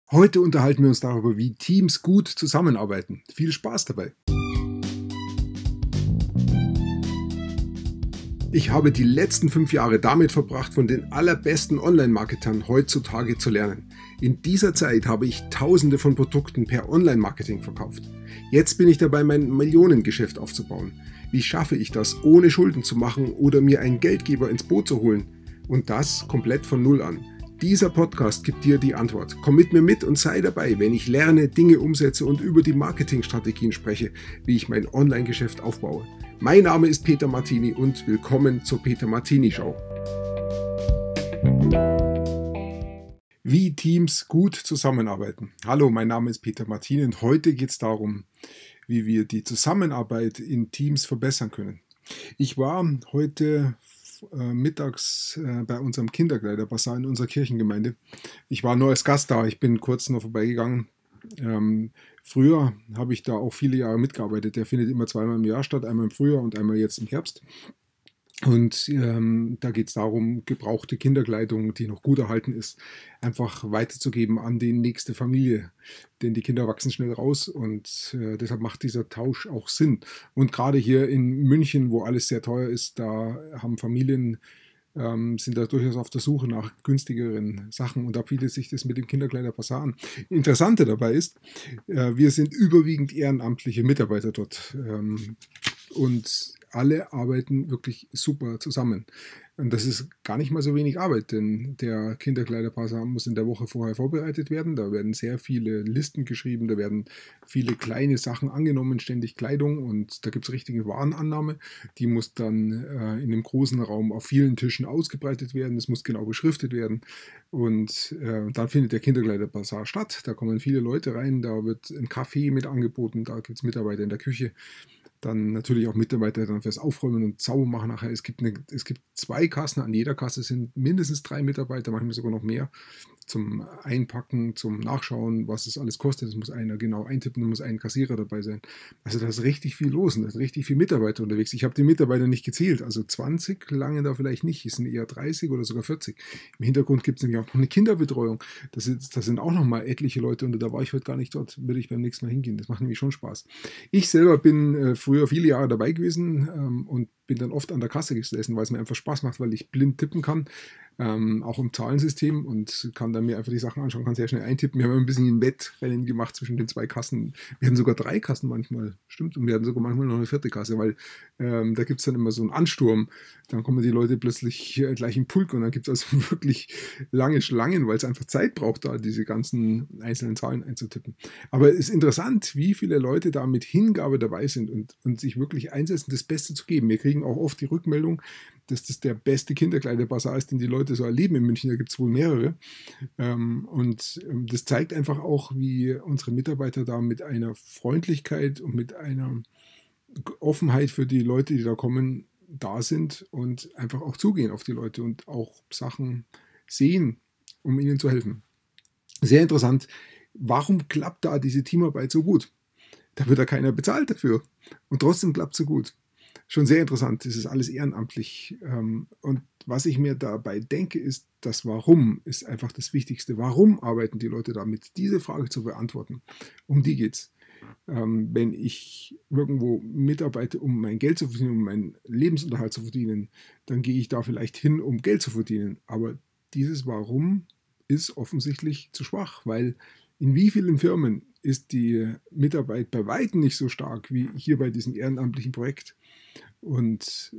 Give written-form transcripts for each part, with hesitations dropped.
Heute unterhalten wir uns darüber, wie Teams gut zusammenarbeiten. Viel Spaß dabei! Ich habe die letzten 5 Jahre damit verbracht, von den allerbesten Online-Marketern heutzutage zu lernen. In dieser Zeit habe ich Tausende von Produkten per Online-Marketing verkauft. Jetzt bin ich dabei, mein Millionengeschäft aufzubauen. Wie schaffe ich das, ohne Schulden zu machen oder mir einen Geldgeber ins Boot zu holen? Und das komplett von Null an. Dieser Podcast gibt dir die Antwort. Komm mit mir mit und sei dabei, wenn ich lerne, Dinge umsetze und über die Marketingstrategien spreche, wie ich mein Online-Geschäft aufbaue. Mein Name ist Peter Martini und willkommen zur Peter Martini Show. Wie Teams gut zusammenarbeiten. Hallo, mein Name ist Peter Martini und heute geht es darum, wie wir die Zusammenarbeit in Teams verbessern können. Ich war heute mittags bei unserem Kinderkleiderbazar in unserer Kirchengemeinde. Ich war nur als Gast da, ich bin kurz noch vorbeigegangen. Früher habe ich da auch viele Jahre mitgearbeitet. Der findet immer zweimal im Jahr statt, einmal im Frühjahr und einmal jetzt im Herbst. Und da geht es darum, gebrauchte Kinderkleidung, die noch gut erhalten ist, einfach weiterzugeben an die nächste Familie. Denn die Kinder wachsen schnell raus und deshalb macht dieser Tausch auch Sinn. Und gerade hier in München, wo alles sehr teuer ist, da haben Familien, sind da durchaus auf der Suche nach günstigeren Sachen und da bietet sich das mit dem Kinderkleiderbazar an. Interessante dabei ist, wir sind überwiegend ehrenamtliche Mitarbeiter dort und alle arbeiten wirklich super zusammen. Und das ist gar nicht mal so wenig Arbeit, denn der Kinderkleiderbazar muss in der Woche vorher vorbereitet werden. Da werden sehr viele Listen geschrieben, da werden viele kleine Sachen angenommen, ständig Kleidung und da gibt es richtige Warenannahme. Die muss dann in einem großen Raum auf vielen Tischen ausgebreitet werden. Das muss genau beschriftet werden. Und dann findet der Kinderkleiderbazar statt. Da kommen viele Leute rein, da wird ein Kaffee mit angeboten, da gibt es Mitarbeiter in der Küche. Dann natürlich auch Mitarbeiter dann fürs Aufräumen und Saubermachen nachher. Es gibt 2 Kassen, an jeder Kasse sind mindestens 3 Mitarbeiter, manchmal sogar noch mehr, zum Einpacken, zum Nachschauen, was es alles kostet. Das muss einer genau eintippen, da muss ein Kassierer dabei sein. Also da ist richtig viel los und da sind richtig viele Mitarbeiter unterwegs. Ich habe die Mitarbeiter nicht gezählt, also 20 lange da vielleicht nicht, es sind eher 30 oder sogar 40. Im Hintergrund gibt es nämlich auch noch eine Kinderbetreuung. Das sind auch noch mal etliche Leute und da war ich heute gar nicht dort, würde ich beim nächsten Mal hingehen. Das macht nämlich schon Spaß. Ich selber bin früher viele Jahre dabei gewesen und bin dann oft an der Kasse gesessen, weil es mir einfach Spaß macht, weil ich blind tippen kann, auch im Zahlensystem und kann dann mir einfach die Sachen anschauen, kann sehr schnell eintippen. Wir haben ein bisschen ein Wettrennen gemacht zwischen den 2 Kassen. Wir hatten sogar 3 Kassen manchmal, stimmt, und wir hatten sogar manchmal noch eine 4. Kasse, weil da gibt es dann immer so einen Ansturm. Dann kommen die Leute plötzlich gleich im Pulk und dann gibt es also wirklich lange Schlangen, weil es einfach Zeit braucht, da diese ganzen einzelnen Zahlen einzutippen. Aber es ist interessant, wie viele Leute da mit Hingabe dabei sind und sich wirklich einsetzen, das Beste zu geben. Wir kriegen auch oft die Rückmeldung, dass das der beste Kinderkleiderbazar ist, den die Leute so erleben in München. Da gibt es wohl mehrere. Und das zeigt einfach auch, wie unsere Mitarbeiter da mit einer Freundlichkeit und mit einer Offenheit für die Leute, die da kommen, da sind und einfach auch zugehen auf die Leute und auch Sachen sehen, um ihnen zu helfen. Sehr interessant. Warum klappt da diese Teamarbeit so gut? Da wird ja keiner bezahlt dafür. Und trotzdem klappt es so gut. Schon sehr interessant, das ist alles ehrenamtlich. Und was ich mir dabei denke, ist, das Warum ist einfach das Wichtigste. Warum arbeiten die Leute damit? Diese Frage zu beantworten, um die geht es. Wenn ich irgendwo mitarbeite, um mein Geld zu verdienen, um meinen Lebensunterhalt zu verdienen, dann gehe ich da vielleicht hin, um Geld zu verdienen. Aber dieses Warum ist offensichtlich zu schwach, weil in wie vielen Firmen ist die Mitarbeit bei weitem nicht so stark wie hier bei diesem ehrenamtlichen Projekt. Und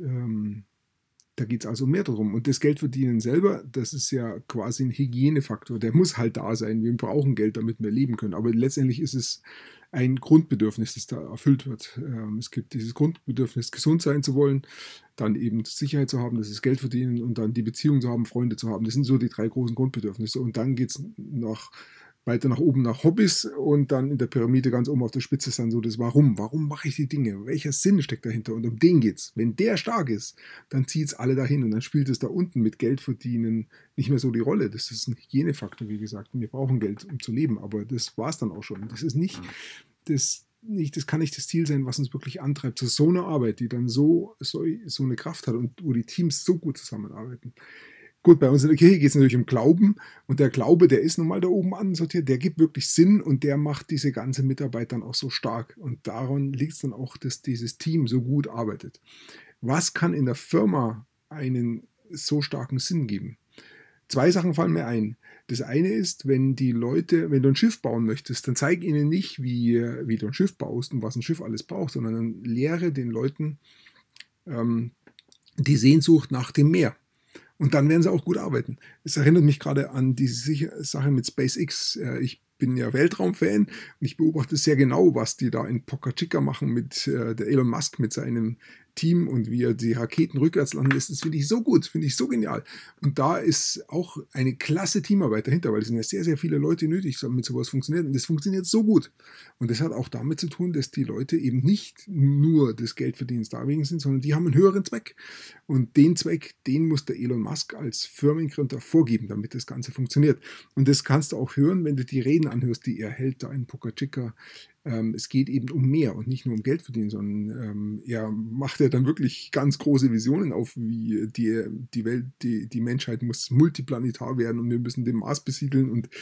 da geht es also mehr darum. Und das Geldverdienen selber, das ist ja quasi ein Hygienefaktor. Der muss halt da sein. Wir brauchen Geld, damit wir leben können. Aber letztendlich ist es ein Grundbedürfnis, das da erfüllt wird. Es gibt dieses Grundbedürfnis, gesund sein zu wollen, dann eben Sicherheit zu haben, das ist Geld verdienen und dann die Beziehung zu haben, Freunde zu haben. Das sind so die 3 großen Grundbedürfnisse. Und dann geht es weiter nach oben nach Hobbys und dann in der Pyramide ganz oben auf der Spitze ist dann so das Warum. Warum mache ich die Dinge? Welcher Sinn steckt dahinter? Und um den geht's. Wenn der stark ist, dann zieht es alle dahin und dann spielt es da unten mit Geld verdienen nicht mehr so die Rolle. Das ist ein Hygienefaktor, wie gesagt. Und wir brauchen Geld, um zu leben, aber das war es dann auch schon. Das ist nicht das kann nicht das Ziel sein, was uns wirklich antreibt. Zu so einer Arbeit, die dann so eine Kraft hat und wo die Teams so gut zusammenarbeiten. Gut, bei uns in der Kirche geht es natürlich um Glauben und der Glaube, der ist nun mal da oben ansortiert, der gibt wirklich Sinn und der macht diese ganze Mitarbeit dann auch so stark. Und daran liegt es dann auch, dass dieses Team so gut arbeitet. Was kann in der Firma einen so starken Sinn geben? 2 Sachen fallen mir ein. Das eine ist, wenn du ein Schiff bauen möchtest, dann zeig ihnen nicht, wie du ein Schiff baust und was ein Schiff alles braucht, sondern dann lehre den Leuten die Sehnsucht nach dem Meer. Und dann werden sie auch gut arbeiten. Es erinnert mich gerade an diese Sache mit SpaceX. Ich bin ja Weltraumfan und ich beobachte sehr genau, was die da in Boca Chica machen mit der Elon Musk, mit seinem Team und wie er die Raketen rückwärts landen lässt. Das finde ich so gut, finde ich so genial. Und da ist auch eine klasse Teamarbeit dahinter, weil es sind ja sehr, sehr viele Leute nötig, damit sowas funktioniert. Und das funktioniert so gut. Und das hat auch damit zu tun, dass die Leute eben nicht nur des Geldverdienens deswegen sind, sondern die haben einen höheren Zweck. Und den Zweck, den muss der Elon Musk als Firmengründer vorgeben, damit das Ganze funktioniert. Und das kannst du auch hören, wenn du die Reden anhörst, die er hält da in Boca Chica. Es geht eben um mehr und nicht nur um Geld verdienen, sondern er macht ja dann wirklich ganz große Visionen auf, wie die Welt, die Menschheit muss multiplanetar werden und wir müssen den Mars besiedeln und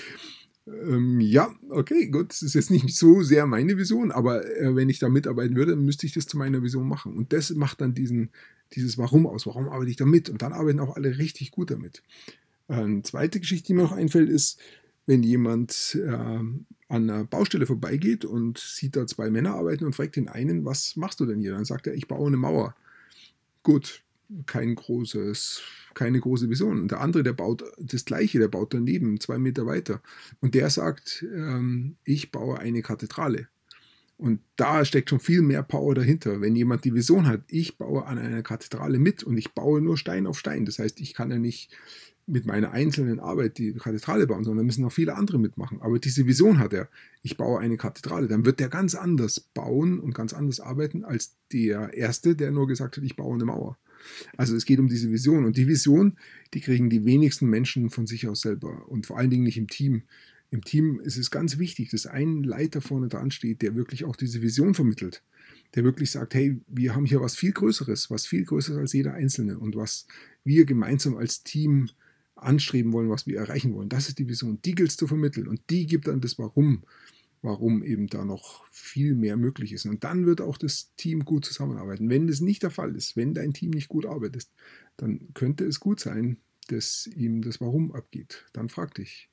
ja, okay, gut, das ist jetzt nicht so sehr meine Vision, aber wenn ich da mitarbeiten würde, müsste ich das zu meiner Vision machen. Und das macht dann dieses Warum aus. Warum arbeite ich da mit? Und dann arbeiten auch alle richtig gut damit. Eine zweite Geschichte, die mir noch einfällt, ist, wenn jemand an einer Baustelle vorbeigeht und sieht da 2 Männer arbeiten und fragt den einen, was machst du denn hier? Dann sagt er, ich baue eine Mauer. Gut, keine große Vision. Und der andere, der baut das Gleiche, der baut daneben, 2 Meter weiter. Und der sagt, ich baue eine Kathedrale. Und da steckt schon viel mehr Power dahinter. Wenn jemand die Vision hat, ich baue an einer Kathedrale mit und ich baue nur Stein auf Stein. Das heißt, ich kann ja nicht mit meiner einzelnen Arbeit die Kathedrale bauen, sondern da müssen noch viele andere mitmachen. Aber diese Vision hat er, ich baue eine Kathedrale. Dann wird der ganz anders bauen und ganz anders arbeiten als der Erste, der nur gesagt hat, ich baue eine Mauer. Also es geht um diese Vision. Und die Vision, die kriegen die wenigsten Menschen von sich aus selber. Und vor allen Dingen nicht im Team. Im Team ist es ganz wichtig, dass ein Leiter vorne dran steht, der wirklich auch diese Vision vermittelt. Der wirklich sagt, hey, wir haben hier was viel Größeres als jeder Einzelne. Und was wir gemeinsam als Team anstreben wollen, was wir erreichen wollen. Das ist die Vision. Die gilt es zu vermitteln. Und die gibt dann das Warum eben da noch viel mehr möglich ist. Und dann wird auch das Team gut zusammenarbeiten. Wenn das nicht der Fall ist, wenn dein Team nicht gut arbeitet, dann könnte es gut sein, dass ihm das Warum abgeht. Dann frag dich,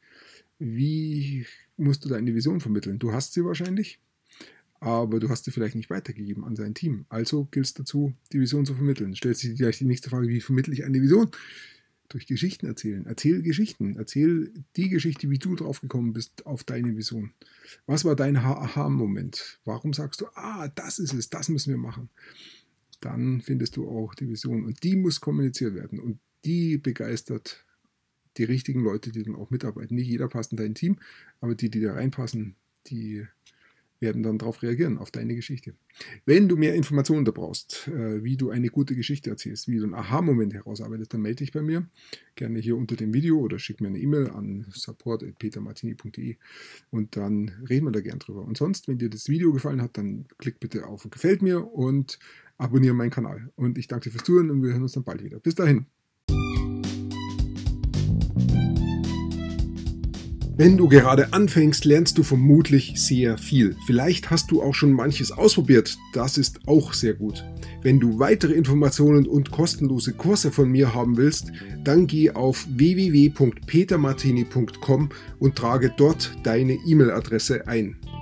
wie musst du deine Vision vermitteln? Du hast sie wahrscheinlich, aber du hast sie vielleicht nicht weitergegeben an sein Team. Also gilt es dazu, die Vision zu vermitteln. Stellt sich gleich die nächste Frage, wie vermittle ich eine Vision? Durch Geschichten erzählen. Erzähl Geschichten. Erzähl die Geschichte, wie du drauf gekommen bist auf deine Vision. Was war dein Aha-Moment? Warum sagst du, das ist es, das müssen wir machen? Dann findest du auch die Vision. Und die muss kommuniziert werden. Und die begeistert die richtigen Leute, die dann auch mitarbeiten. Nicht jeder passt in dein Team, aber die da reinpassen, die werden dann darauf reagieren, auf deine Geschichte. Wenn du mehr Informationen da brauchst, wie du eine gute Geschichte erzählst, wie du einen Aha-Moment herausarbeitest, dann melde dich bei mir. Gerne hier unter dem Video oder schick mir eine E-Mail an support@petermartini.de und dann reden wir da gern drüber. Und sonst, wenn dir das Video gefallen hat, dann klick bitte auf Gefällt mir und abonniere meinen Kanal. Und ich danke dir fürs Zuhören und wir hören uns dann bald wieder. Bis dahin. Wenn du gerade anfängst, lernst du vermutlich sehr viel. Vielleicht hast du auch schon manches ausprobiert. Das ist auch sehr gut. Wenn du weitere Informationen und kostenlose Kurse von mir haben willst, dann geh auf www.petermartini.com und trage dort deine E-Mail-Adresse ein.